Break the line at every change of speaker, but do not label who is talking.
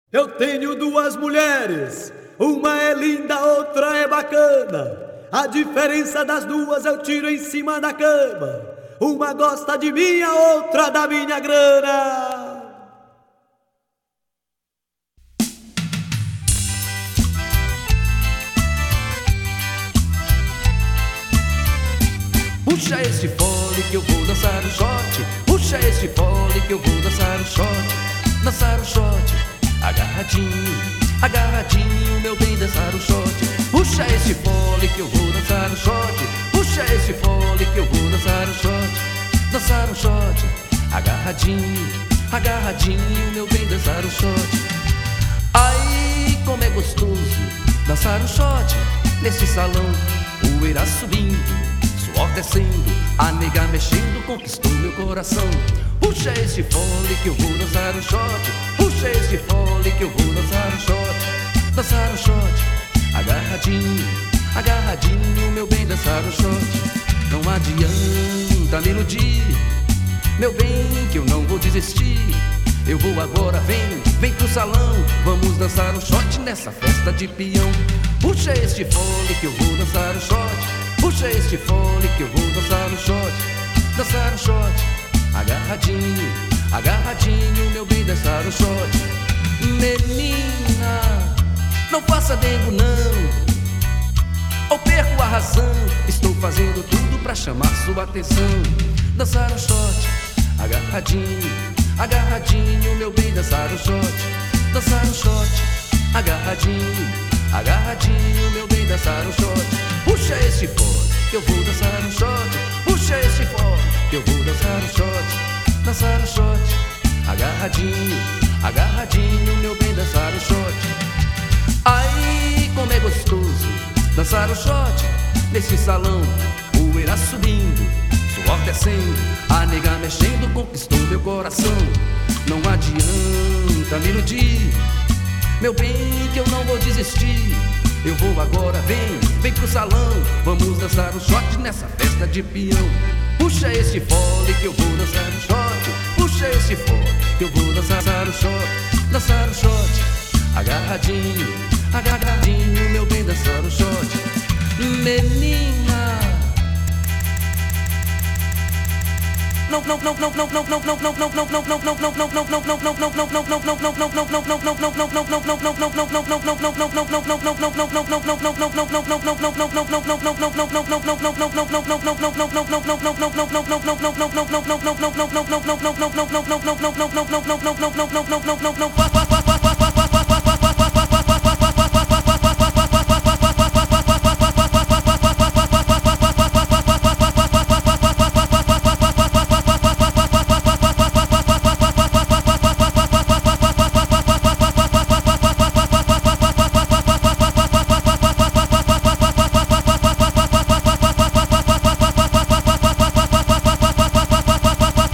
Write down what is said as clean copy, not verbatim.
Eu tenho duas mulheres, uma é linda, outra é bacana. A diferença das duas eu tiro em cima da cama. Uma gosta de mim, a outra da minha grana.
Puxa esse fole que eu vou dançar o shot. Puxa esse fole que eu vou dançar o shot. Dançar o shot, agarradinho, agarradinho, meu bem, dançar o shot. Puxa esse fole que eu vou dançar o shot. Puxa esse fole que eu vou dançar o shot. Dançar o shot, agarradinho, agarradinho, meu bem, dançar o shot. Ai, como é gostoso dançar o shot nesse salão. Poeira subindo, suor descendo, a nega mexendo conquistou meu coração. Puxa esse fole que eu vou dançar o shot. Puxa esse fole que eu vou dançar o shot. Dançar o shot, agarradinho, agarradinho, meu bem, dançar o shot. Não adianta me iludir, meu bem, que eu não vou desistir. Eu vou agora, vem pro salão. Vamos dançar o shot nessa festa de peão. Puxa este fole que eu vou dançar o shot. Puxa este fole que eu vou dançar o shot. Dançar o shot, agarradinho, agarradinho, meu bem, dançar o shot. Menina, não faça dengo não, ou perco a razão. Estou fazendo tudo pra chamar sua atenção. Dançar o shot, agarradinho, agarradinho, meu bem, dançar o shot. Dançar o shot, agarradinho, agarradinho, meu bem, dançar o shot. Puxa esse fole que eu vou dançar o shot. Puxa esse fole que eu vou dançar o shot. Dançar o shot, agarradinho, agarradinho, meu bem, dançar o shot. Ai, como é gostoso dançar o shot nesse salão. Poeira subindo, suor descendo, a nega mexendo conquistou meu coração. Não adianta me iludir, meu bem, que eu não vou desistir. Eu vou agora, vem pro salão. Vamos dançar o shot nessa festa de peão. Puxa esse fole que eu vou dançar o shot. Puxa esse fole que eu vou dançar o shot. Dançar o shot, agarradinho, agarradinho, meu bem, dançar o shot. Menina, não faça